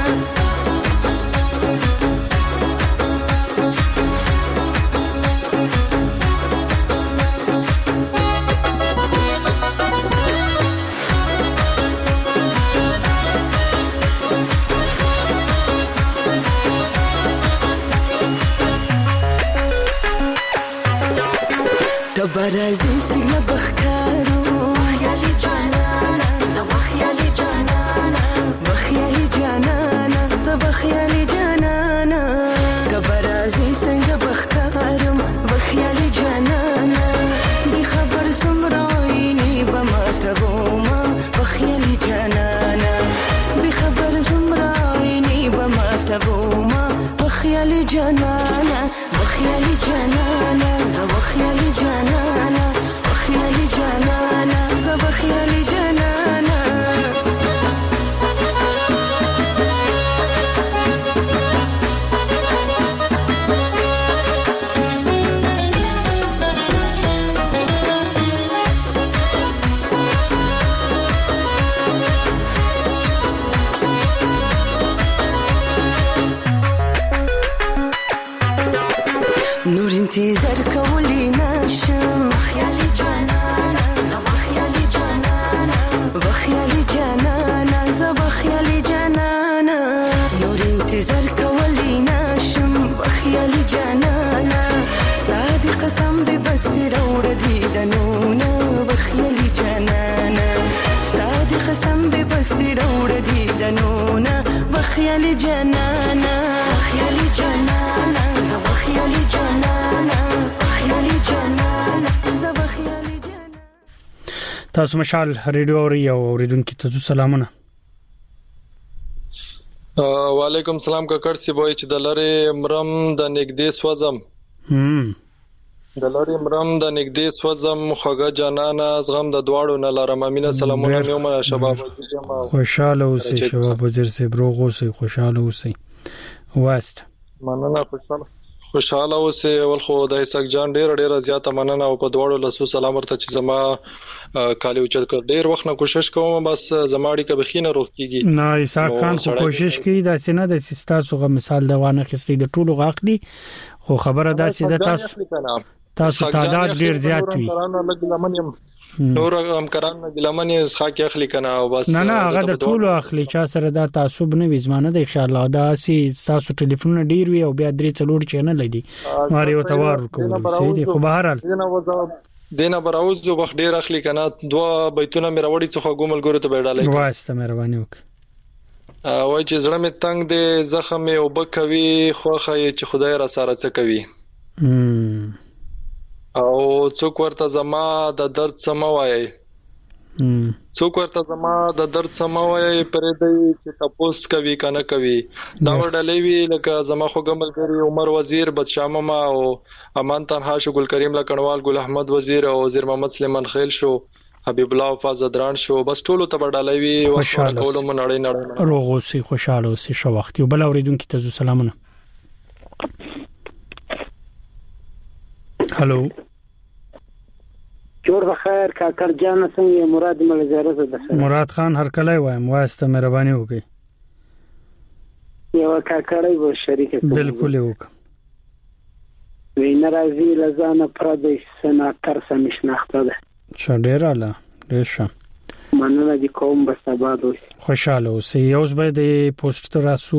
برازي سينا بخكارو بخيالي جنانا زبخيالي جنانا بخيالي جنانا زبخيالي جنانا كبرازي سينا بخكارو بخيالي جنانا بخبر سمرايني بما تبوما بخيالي جنانا بخبر سمرايني بما تبوما بخيالي جنانا بخيالي جنانا زبخيالي جنانا بخيالي جنانا زبخيالي جنانا نور انتظار كولي ناشم بخيالي جنانا زبخيالي جنانا بخيالي جنانا زبخيالي جنانا قسم به بستی روړ دی دنونه بخیلی جنانا ستا د قسم به بستی روړ دی دنونه بخیلی جنانا بخیلی جنانا ز بخیلی جنانا بخیلی جنانا ز بخیلی جنانا. تاسو مشال ریډیو او اوریدونکو ته سلامونه. وعلیکم سلام کاکړ سی بوي چې د لری مرم د نګدې سوزم د لری مرم د نګدې سوزم خوګه جانانا زغم د دواړو نه لارم امینه سلامونه نیوم شباب وزیر ما خوشاله اوسئ شباب وزیر سی بروغ اوسئ خوشاله اوسئ واست مننه خوشاله اوسئ ول خو د اسحاق جان ډیر زیاته مننه او په دواړو لاسو سلام ورته چې زما کالی اوچت کړ ډیر وخت نه کوشش کوم بس زماړي کې بخینه روغ کیږي نه اسحاق خان کوشش کوي دا سینه د سیستاسو غو مثال د وانه خستې د ټولو غاخلي خو خبره دا چې د تاسو تعداد ډیر زیات وي نور همکاران ګلمنې ښه کې اخلي کنه او بس نه هغه د ټولو اخلي چا سره دا تعصب نه وزمانه د ان شاء الله دا سي تاسو ټلیفون ډیر وي او بیا درې څلور چینل لدی ماري او توار کوي سي دي خو بهرال دینه براوز جو وخت ډیر اخلي کنه دوا بیتونه مې راوړي څخه ګومل ګورو ته بیډالې واسطه مهرباني وک وای چې زړه مې تنگ دي زخم او بکوي خوخه چې خدای را سره څه کوي او څوک ورته زما د درد سموي څوک ورته زما د درد سموي پرې دی چې تاسو کوي کنه کوي دا وړلې وی لکه زما خو ګمل کری عمر وزیر بدشامه او امان تنها شو ګل کریم لکنوال ګل احمد وزیر او وزیر محمد سلیمان خیل شو حبیب الله فازدران شو بس ټولو ته وړلې وی وښه کولو منړې روغ اوسې خوشاله اوسې شو وخت یو بل اوریدونکو ته سلامونه. هالو جوړ بخیر کاکر جان څنګه مراد ملزاره ده مراد خان هر کله وایم واسطه مهرباني وکي یو کاکړی و شریک بالکل وک وینه راځي لزانه پردیس سناتر سمشناخته ده شډیراله ریشه مننه دي کوم بس آباد اوسئ خوشاله اوسئ اوس به د پوسټ راسو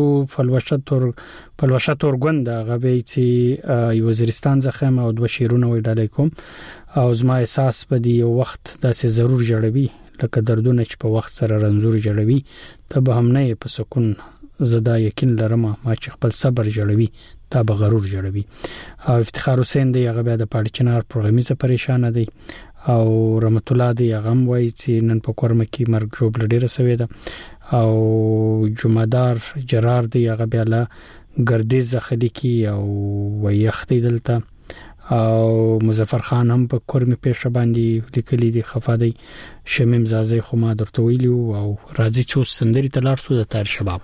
فلوشت ورګوند غوي چې وزیرستان زخم او د شیرونه وډالې کوم او زما احساس په دی وخت داسې ضرور جوړوي لکه دردونه چې په وخت سره رنځور جوړوي ته به هم نه په سکون زدا یقین لرم ما چې خپل صبر جوړوي ته به غرور جوړوي او افتخار حسین دی هغه بیا د پاړچنار پروګرامي څخه پریشان دی او رحمت الله دی هغه وایي چې نن په کورمه کې مرګ جوړ ډیره سوي ده او جمعدار جرار دی هغه بیا لا ګردیز خلی کی او ویختي دلته او مظفر خان هم په کورمه پېښه باندې لیکلي دي خفادي شمیم زازي خو ما درته ویلو او راځي چې سندري تلار سو د تار شباب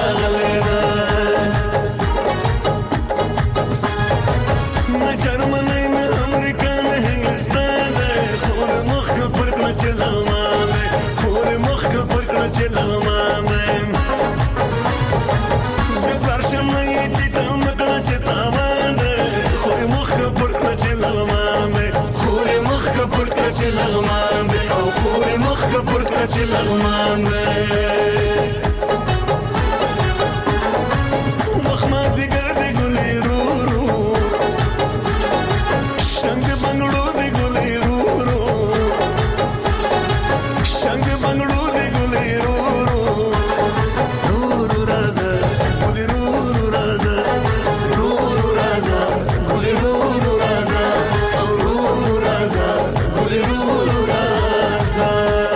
German لغمان دی مخما دیگر دی گلی رو رو شنگ بنگلو دی گلی رو رو شنگ بنگلو دی گلی رو رو رو رو رازا گلی رو رو رازا رو رو رازا گلی رو رو رازا او رو رو رازا گلی رو رو رازا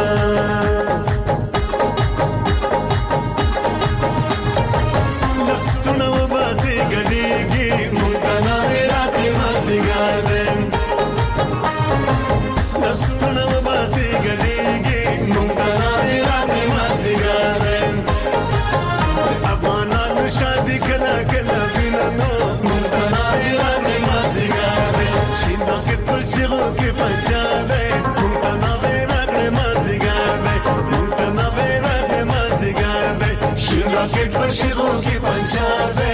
لستونه و بازی گدیگی ممکنه راتي مازدیګر دیم لستونه و بازی گدیگی ممکنه راتي مازدیګر دیم افغانانو شادي کلا کلا بینانو ممکنه راتي مازدیګر دیم شینو کې پر شغو کې پنجا دی ممکنه راتي مازدیګر دی ممکنه راتي مازدیګر دی شینو کې پر شغو کې پنجا دی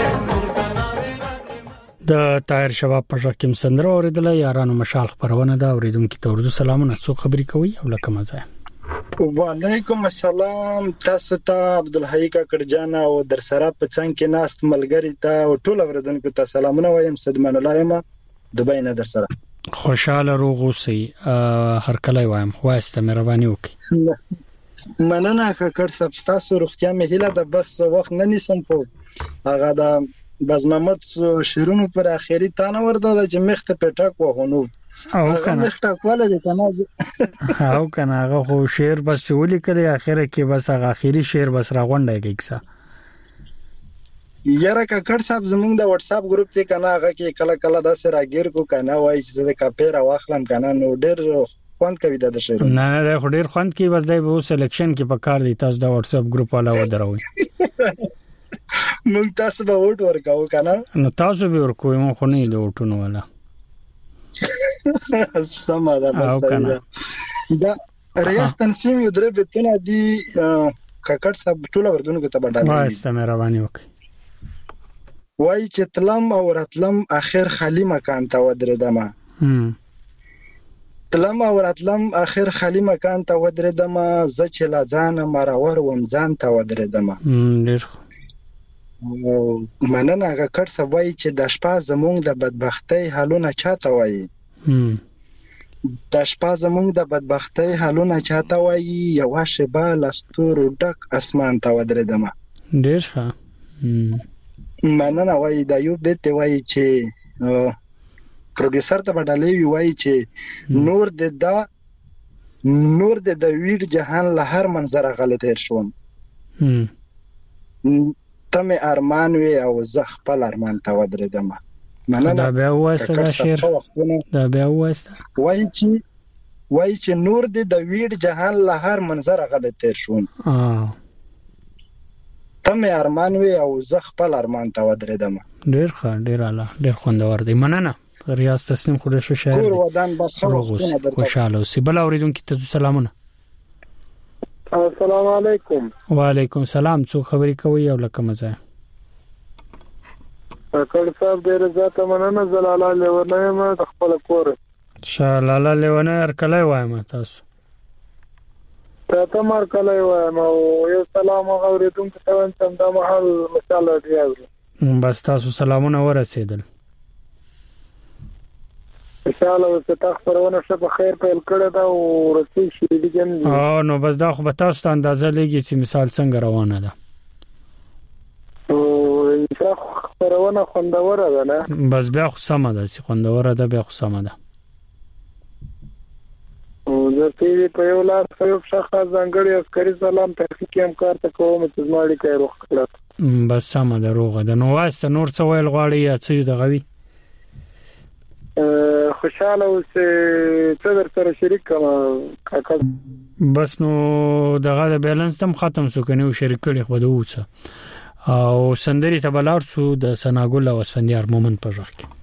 د طاهر شباب په شکم سندره اوریدله یارانو مشال خبرونه دا اوریدونکو ته ورته سلامونه څوک خبري کوي او لکه مزه وعلیکم السلام تاسو ته عبدالحی کاکړجان او در سره په څنګ کې ناست ملګری ته او ټول اوریدونکو ته سلامونه وایم صدمن الله یم دوبای نه در سره خوشاله روغ اوسئ هر کله وایم واسته مهرباني وکړئ مننه کاکړ صاحب تاسو روغتیا مې هیله ده بس وخت نه نیسم په هغه د باز محمد شیرونو پر اخیری تانه ورده چې مخته پټک وهونو او کنه مخته کوله دي کنه او کنه هغه خو شعر بس ولي کړي اخره کې بس هغه اخیری شعر بس راغونډه کیږي یاره کاکړ صاحب زمونږ د واتس اپ گروپ ته کنه هغه کې کله کله د سره راګیر کو کنه وای چې د کاپیر واخلم کنه نو ډېر خوند کوي د شعر نه نه ډېر خوند کوي بس دای به سلیکشن کې پکار دی تاسو د واتس اپ گروپ والا ودروي مونږ تاسو به ووټ ورکاو کنه نو تاسو به ورکوي مونږ خو نه دی وټونو والا سم ده بس دا ریاض تنظیم یو درې بتونه دي کاکړ صاحب ټول وردونکو ته بدل واسه مهرباني وکړئ وای چې تلم او راتلم اخر خالی مکان ته ودرېدم تلم او راتلم اخر خالی مکان ته ودرېدم زه چې لا ځان مراور وم ځان ته ودرېدم ډېر مننه کاکړ صاحب وای چې د شپه زمونږ د بدبختی حالونه چاته وای د شپه زمونږ د بدبختی حالونه چاته وای یو شبا لستور ډک اسمان ته ودرېدم ډېر ښه مننه وای دا یو بیت وای چې پروډوسر ته بدلې وای چې نور د ویډ جهان له هر منظر غلط هیر شوم تمه ارمان وی او زه خپل ارمان ته ودرېدم مننه دا بیا واسه دا شعر دا بیا واسه وای چې نور د ویډ جهان له هر منظر غلط هیر شوم تمه ارمان وی او زه خپل ارمان ته ودرېدم ډېر ښه ډېر اعلی ډېر خوندور دی مننه ریاض تسنیم خو شو شعر کور ودان بس خوشاله اوسې بل اوریدونکو ته سلامونه السلام علیکم وعلیکم السلام څوک خبري کوي او لکه مزه کاکړ صاحب ډېر زیاته مننه زلاله لیونه ما خپل کور شالاله لیونه هر کله وایم تاسو ته مار کله وایم او یو سلام اوریدونکو ته وایم چې دا محل مشال ریاض بس تاسو سلامونه ورسېدل ان شاء الله ستاسو خبرونه شپه خیر پیل کړه دا او رسې شي دیګم نو بس دا خو به تاسو ته اندازه لګي چې مثال څنګه روانه ده او خبرونه خوندوره ده نه بس بیا خو سمه ده چې خوندوره ده بیا خو سمه ده او زه په یو لاس یو شخص ځانګړي عسکري سلام تحقیقي همکار ته کوم چې زموږ کوي روغ کړه بس سمه ده روغه ده نو واسه نور څه ویل غواړي یا څه د غوي خوشاله اوسه څه در سره شریک کما کاکا بس نو دغه د بیلانس تم ختم سو کنه شریک کړي خو دوڅه او سندري ته بلار سو د سناګل او اسفندیار مومن په ځخ کې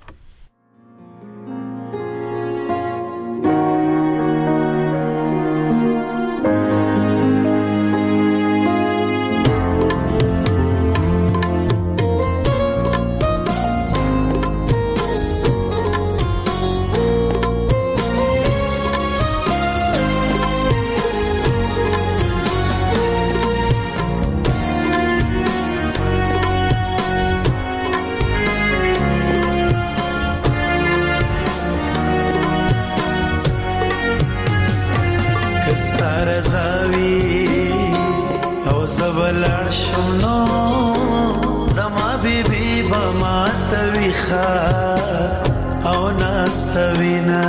رضاوي او زبلړ شونو زما بیبي بما تويخه او ناستوینا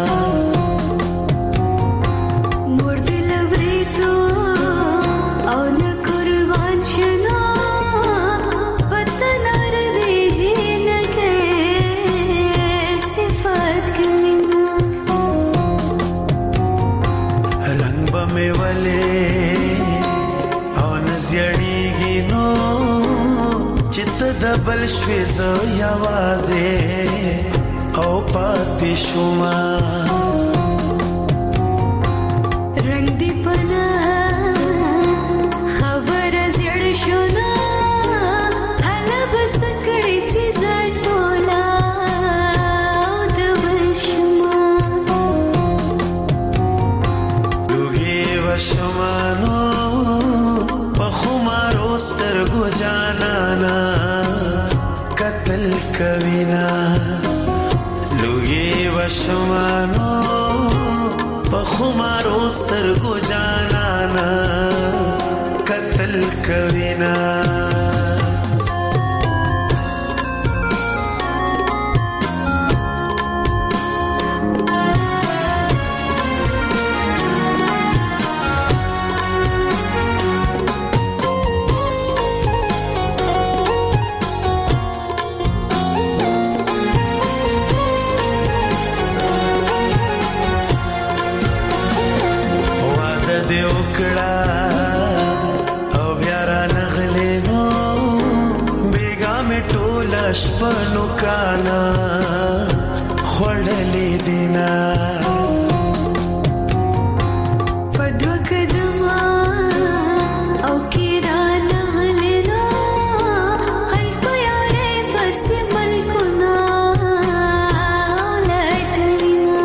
دبل شوي زو یوازې او پاتې شوما رنگ دی پنا خبر زړ شونا هله بس کړي چې زټولا دبل شوما لوګي وشمانو په خمارو سترګو جانانا قتل کوینا لوګي وشمانو په خمارو سترګو جانانا قتل کوینا شپنو کانا خوړلې دینا پدو کدما او کیرانا لینا خلق یارې بس ملکنا لټینا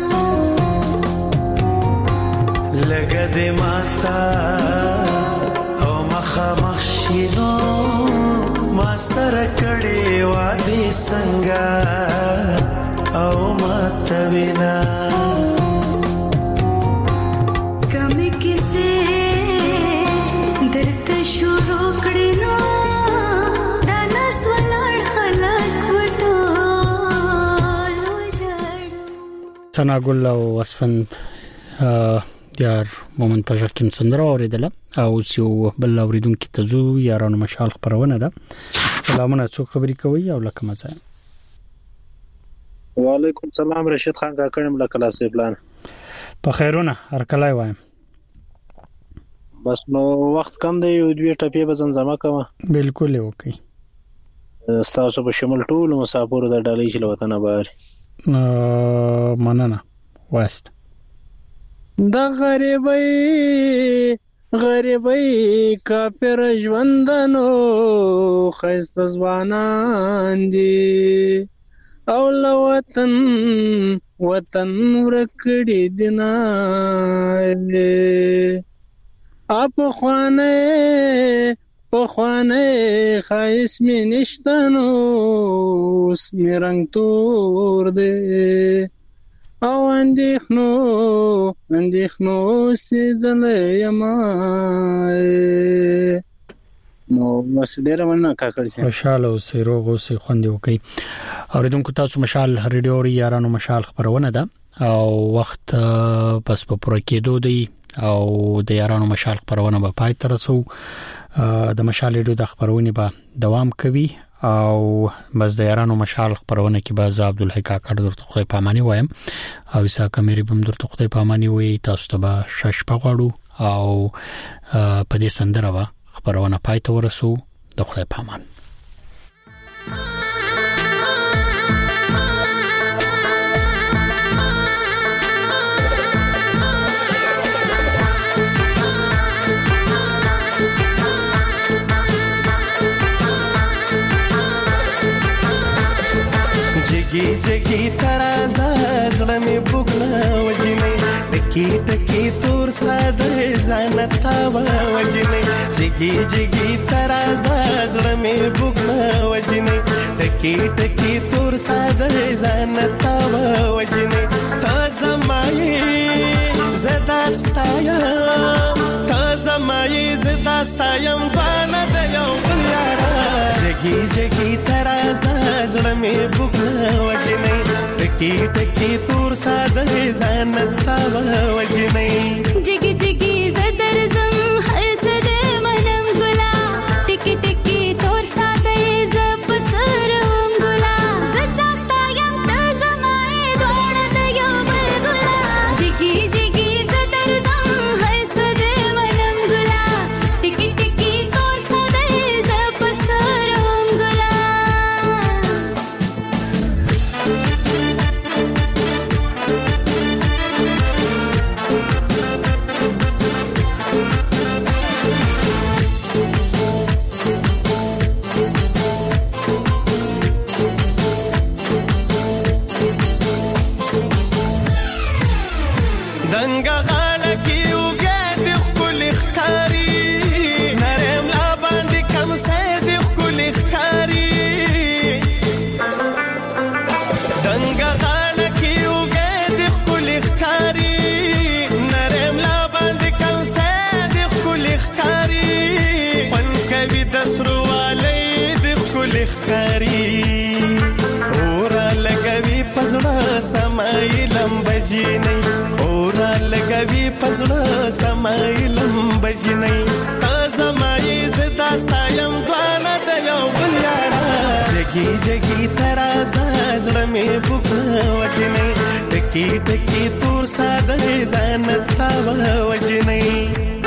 لګد ماتا او مخامخ شینو ما سره کړي وادي څنګه او ماتوینا کمه کیسه درته شروع کړي نو دا نس ولړ خلک وټو ثنا ګل او وسفند یار مومن پاجا کوم سندره اوریدله او یو بل اوریدونکو ته زو یارانو مشال خبرونه ده سلامونه څوک خبري کوي او لکه مزه وعلیکم السلام رشید خان کا کړم له کلاسې پلان په خیرونه هر کله وایم بس نو وخت کم دی یو دوی ټپې به زمزمه کوم بالکل اوکي تاسو په شمول ټول مسافر د ډالۍ چې وطن بار مننه واست د غریبۍ کافر ژوندانو خیسته ځوانان دي او له وطن ورکړي دینه اپ خوانه خایس می نشتنو سمی رنگ تور دی او اندیخنو سیزله یما نو مسډره ونه کاکړ شي مشال او سیروغ او سی خوندې وکي اوریدونکو تاسو مشال ریډیو یارانو مشال خبرونه ده او وخت بس په پوره کېدو دی او د یارانو مشال خبرونه به پای تر رسو د مشال ریډیو د خبرونه به دوام کوي او بس د یارانو مشال خبرونه کې باز عبد الحق کاکړ درته خدای پامانی وایم او عیسی کمری بم درته خدای پامانی وي تاسو ته به شش پغړو او په دې سندره به خبرونه پای ته ورسو د خدای پامان जगी तराजा زړه می بوګنا وجنې ټکی تور ساده ځانتا وجنې جगी ترازا زړه می بوګنا وجنې ټکی تور ساده ځانتا وجنې تازه مای زدا داستایم تا زمای زداستایم بانا د یو بل یارا جگی جگی ترازا زړه مې بوګه وجنې ټکی ټکی تور ساده ځان تا وجنې جگی جگی زدر زم هر سد منم ګلا ټکی ټکی تور ساده ز پسرم ګلا زداستایم د زمای دوړ د یو بل ګلا جگی جگی زدر زم هر سد منم ګلا ټکی ټکی تور ساده ز پسرم ګلا دنګ غاړه کې وګه د خپل ښکاری نرم لا باندې کم سه د خپل ښکاری دنګ غاړه کې وګه د خپل ښکاری نرم لا باندې کم سه د خپل ښکاری پن کوي د سرواله د خپل ښکاری اور لګوي پزړه سمایلم بجینې اورا لګوي پزړه سمایلم بجنې تا زمای زداستایم بانا د یو بل یارا جگی جگی ترازا زړه مې بوګه وجنې ټکی ټکی تور ساده ځان تا وجنې